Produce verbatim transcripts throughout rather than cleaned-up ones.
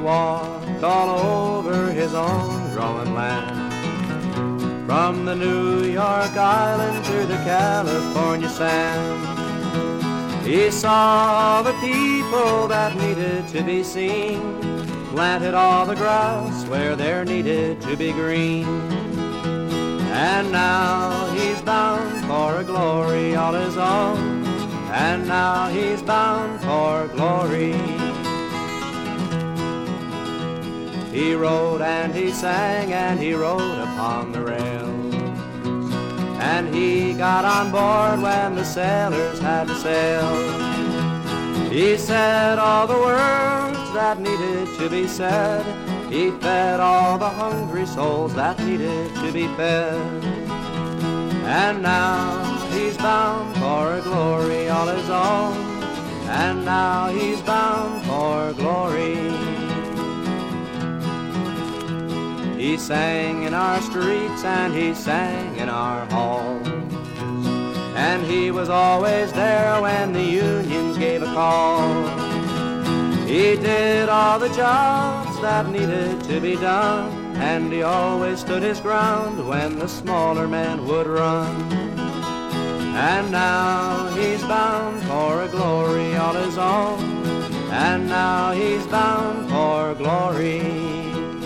walked all over his own growing land, from the New York Island to the California sand. He saw the people that needed to be seen, planted all the grass where there needed to be green. And now he's bound for a glory all his own, and now he's bound for glory. He rode and he sang and he rode upon the rails, and he got on board when the sailors had to sail. He said all the words that needed to be said. He fed all the hungry souls that needed to be fed. And now he's bound for a glory all his own, and now he's bound for glory. He sang in our streets and he sang in our halls, and he was always there when the unions gave a call. He did all the jobs that needed to be done, and he always stood his ground when the smaller man would run. And now he's bound for a glory all his own, and now he's bound for glory.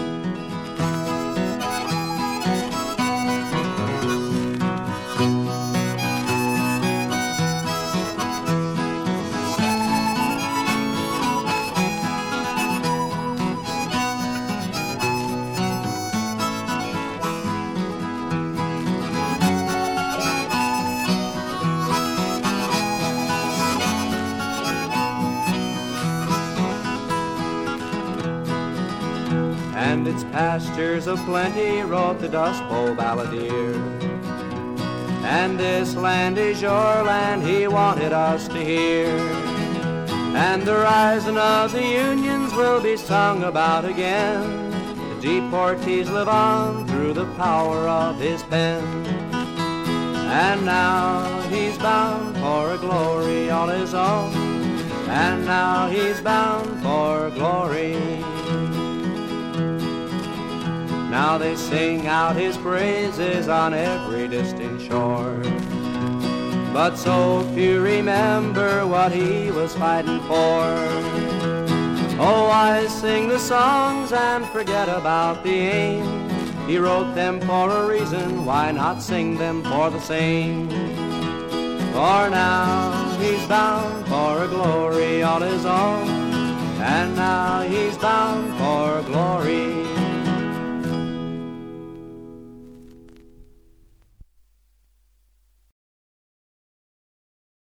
And its pastures of plenty wrote the Dust Bowl balladeer. And this land is your land, he wanted us to hear. And the rising of the unions will be sung about again. The deportees live on through the power of his pen. And now he's bound for a glory all his own, and now he's bound for glory. Now they sing out his praises on every distant shore, but so few remember what he was fighting for. Oh, why sing the songs and forget about the aim? He wrote them for a reason, why not sing them for the same? For now he's bound for a glory all his own, and now he's bound for glory.